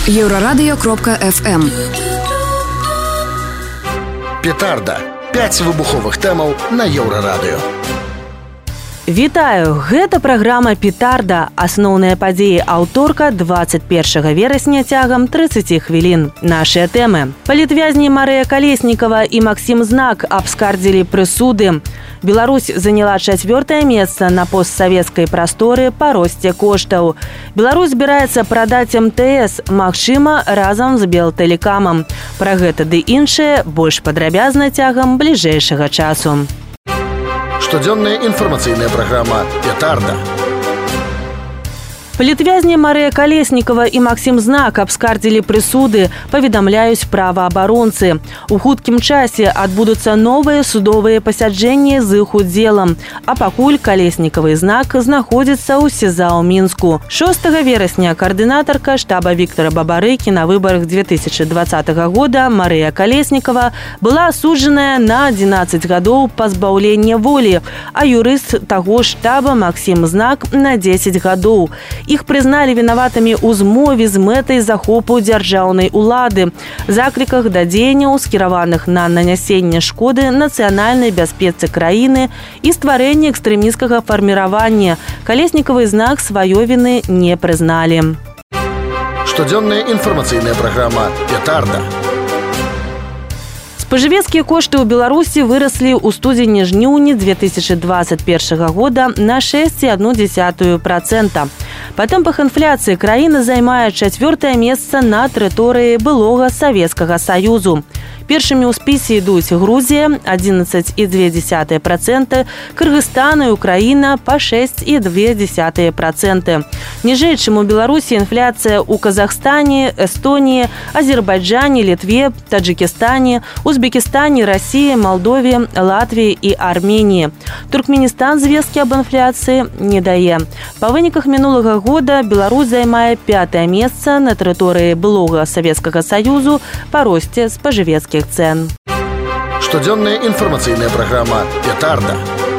Еўрарадыё.FM. Петарда. 5 выбуховых тэмаў на Еўрарадыё. Вітаю! Гэта праграма «Петарда». Асноўныя падзеі аўторка 21 верасня цягам 30 хвілін. Нашыя тэмы. Палітвязні Марыя Калеснікава і Максім Знак абскардзілі прысуды. Беларусь заняла 4-е месца на постсавецкай прасторы па росце коштаў. Беларусь збіраецца прадаць МТС, магчыма, разам з Белтэлекамам. Пра гэта ды іншае больш падрабязна цягам бліжэйшага часу. Штодзённая інфармацыйная праграма «Петарда». Палітвязні Марыя Калеснікава і Максім Знак абскардзілі прысуды, паведамляюць праваабаронцы. У хуткім часе адбудуцца новыя судовыя пасяджэнні з іх удзелам, а пакуль Калеснікава і Знак знаходзіцца ў СІЗА ў Мінску. 6 верасня каардынатарка штаба Віктора Бабарыкі на выбарах 2020 года Марыя Калеснікава была асуджаная на 11 гадоў пазбаўлення волі, а юрыст таго штаба Максім Знак на 10 гадоў. Іх прызналі вінаватымі ў змове з мэтай захопу дзяржаўнай улады, закліках да дзеянняў, скіраваных на нанясенне шкоды нацыянальнай бяспецы краіны і стварэнне экстрэмісцкага фарміравання. Калеснікава і Знак сваёй віны не прызналі. Штодзённая інфармацыйная праграма «Петарда». Спажывецкія кошты ў Беларусі выраслі ў студзені-жніўні 2021 года на 6,1%. Па тэмпах інфляцыі краіна займае 4-е месца на тэрыторыі былога Савецкага Саюзу. Першымі ў спісе ідуць Грузія – 11,2%, Кыргызстан і Украіна па 6,2%. Ніжэй, чым у Беларусі інфляцыя ў Казахстане, Эстоніі, Азербайджане, Літве, Таджикістане, Узбекістане, Расіі, Малдове, Латвіі і Арменіі. Туркменістан звесткі аб інфляцыі не дае. Па выніках мінулага года Беларусь займае 5-е месца на тэрыторыі былога Савецкага Саюзу па росце спажывецкіх цен. Штодзённая інфармацыйная праграма «Петарда».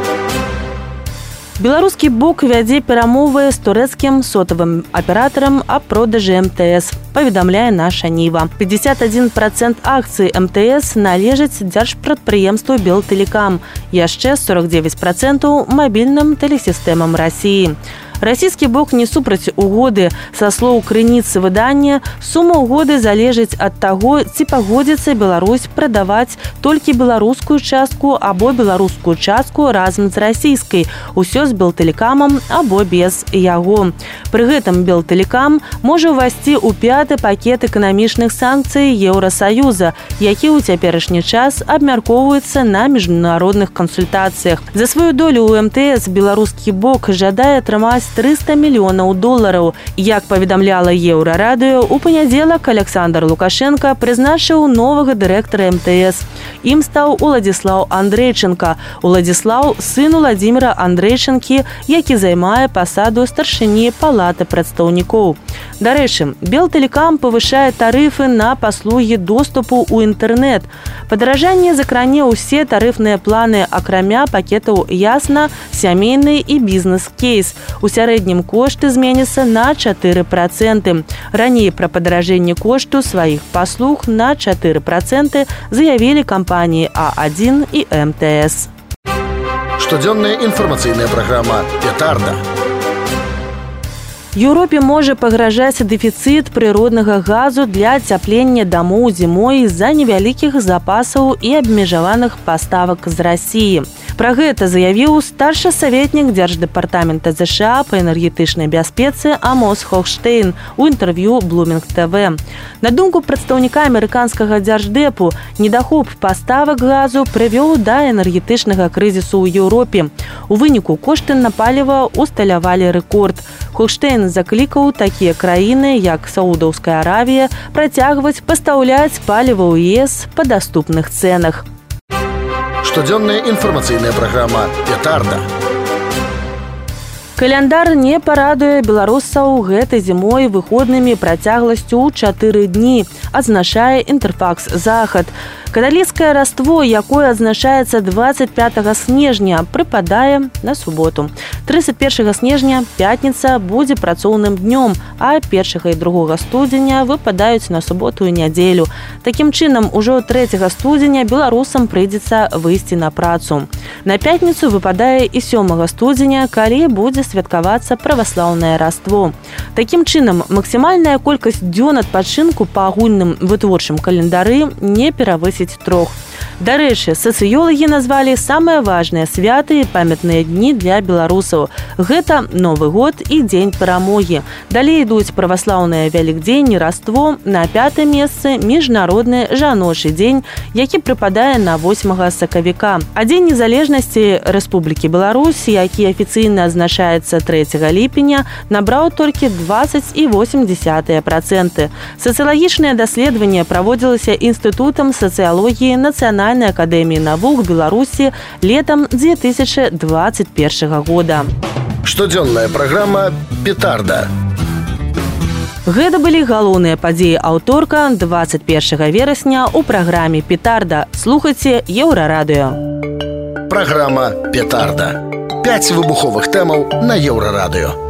Беларускі бок вядзе перамовы з турэцкім сотавым аператарам аб продажы МТС, паведамляе наша Ніва. 51% акцый МТС належаць дзяржпрадпрыемству Белтэлекам, яшчэ 49% мабільным тэлесістэмам Расіі. Расійскі бок не супраць угоды. Са слоў крыніцы выдання, сума угоды залежыць ад таго, ці пагодзіцца Беларусь прадаваць толькі беларускую частку або беларускую частку разам з расійскай, усё з Белтэлекамам або без яго. Пры гэтым Белтэлекам можа ўвайсці ў 5-ы пакет эканамічных санкцый Еўрасаюза, які ў цяперашні час абмяркоўваецца на міжнародных кансультацыях. За сваю долю ў МТС беларускі бок жадае атрымаць $300 мільёнаў. Як паведамляла Еўрарадыё, у панядзелак Александр Лукашенко прызначыў новага дырэктара МТС. Ім стаў Уладзіслаў Андрэйчынка. Уладзіслаў – сын Уладзіміра Андрэйчынкі, які займае пасаду старшыні Палаты прадстаўнікоў. Дарэчы, Белтэлекам павышае тарыфы на паслугі доступу ў інтэрнэт. Падаражанне закране ўсе тарыфныя планы, акрамя пакетаў «Ясна», «Сямейны» і «Бізнес-кейс». У сярэднім кошты зменяцца на 4%. Раней пра падаражэнне кошту сваіх паслуг на 4% заявілі кампаніі А1 і МТС. Штодзённая інфармацыйная праграма «Петарда». Еўропе можа пагражаць дэфіцыт прыроднага газу для ацяплення дамоў зімой з-за невялікіх запасаў і абмежаваных паставак з Расіі. Пра гэта заявіў старшы саветнік Дзярждэпартамента ЗША па энергетычнай бяспецы Амос Хохштейн у інтэрв'ю Bloomberg TV. На думку прадстаўніка амерыканскага дзярждэпу, недахоп паставак газу прывёў да энергетычнага крызісу ў Еўропе. У выніку кошты на паліва усталявалі рэкорд. Хохштейн заклікаў такія краіны, як Саудаўская Аравія, працягваць пастаўляць паліва ў ЕС па даступных цэнах. Штодзённая інфармацыйная праграма «Петарда». Каляндар не парадуе беларусаў гэтай зімой выходнымі працягласцю ў 4 дні, адзначае Інтэрфакс Захад. Каталіцкае раство, якое адзначаецца 25 снежня, прыпадае на суботу. 31 снежня, пятніца, будзе працоўным днём, а 1 і 2 студзеня выпадаюць на суботу і нядзелю. Такім чынам, ужо 3 студзеня беларусам прыйдзецца выйсці на працу. На пятніцу выпадае і 7 студзеня, калі будзе святкавацца праваслаўнае раство. Такім чынам, максімальная колькасць дзён адпачынку па агульным вытворчым календары не перавысіць 3. Дарэчы, сацыёлагі назвалі самыя важныя святы і памятныя дні для беларусаў. Гэта Новы год і Дзень перамогі. Далей ідуць праваслаўнае Вялікдзень і Раство, на 5-м месцы міжнародны жаночы дзень, які прыпадае на 8 сакавіка. А Дзень незалежнасці Рэспублікі Беларусь, які афіцыйна адзначаецца 3 ліпеня, набраў толькі 20,8%. Сацыялагічнае даследаванне праводзілася Інстытутам сацыялогіі Нацыянальнай акадэміі навук Беларусі летам 2021 года. Штодзённая праграма «Петарда». Гэта былі галоўныя падзеі аўторка 21 верасня ў праграме «Петарда». Слухайце Еўрарадыё. Праграма «Петарда». 5 выбуховых тэмаў на Еўрарадыё.